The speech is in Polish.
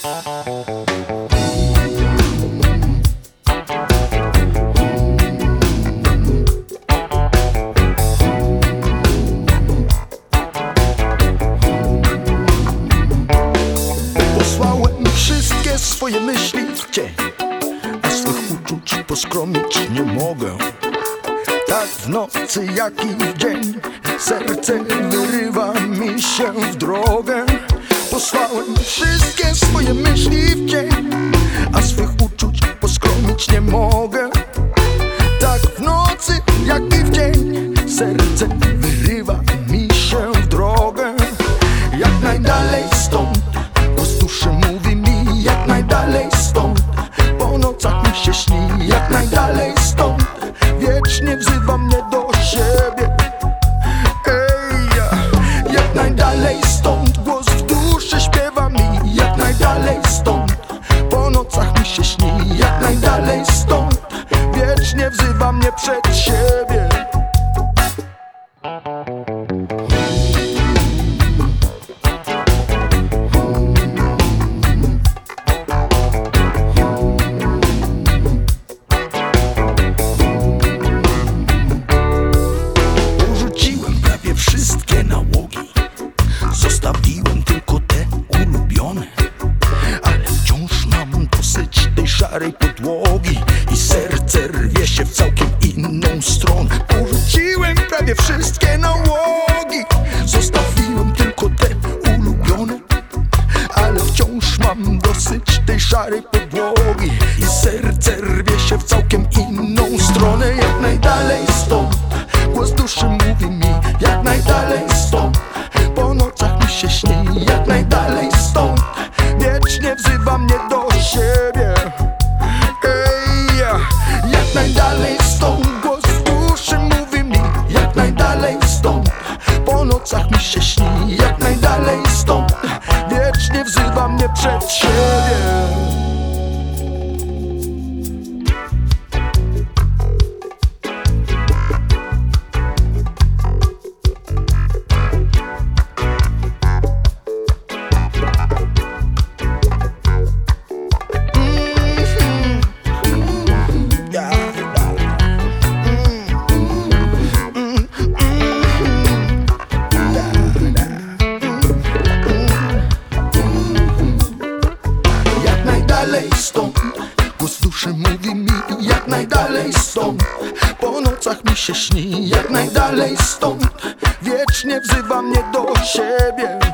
Posłałem wszystkie swoje myśli w cień, a swych uczuć poskromić nie mogę. Tak w nocy jak i w dzień serce wyrywa mi się w drogę. Posłałem wszystkie swoje myśli w cień, a swych uczuć poskromić nie mogę. Tak w nocy jak i w dzień serce wyrywa mi się w drogę. Jak najdalej stąd, głos duszy mówi mi, jak najdalej stąd. Po nocach mi się śni, jak najdalej stąd. Wiecznie wzywa mnie do siebie. Ej, jak najdalej stąd, głos w duszy śpiewa mi, jak najdalej stąd. Po nocach mi się śni, jak najdalej stąd. Wiecznie wzywa mnie przed siebie. Wszystkie nałogi zostawiłem tylko te ulubione, ale wciąż mam dosyć tej szarej podłogi i serce rwie się w całkiem inną stronę. Porzuciłem prawie wszystkie nałogi, zostawiłem tylko te ulubione, ale wciąż mam dosyć tej szarej podłogi i serce rwie się w całkiem inną stronę. Jak najdalej stąd, głos duszy mówi mi, jak najdalej stąd. Po nocach mi się śni, jak najdalej stąd. Wiecznie wzywa mnie do siebie. Ej, jak najdalej stąd, głos duszy mówi mi, jak najdalej stąd. Po nocach mi się śni, jak najdalej stąd. Wiecznie wzywa mnie przed siebie. Stąd, głos duszy mówi mi, jak najdalej stąd. Po nocach mi się śni, jak najdalej stąd. Wiecznie wzywa mnie do siebie.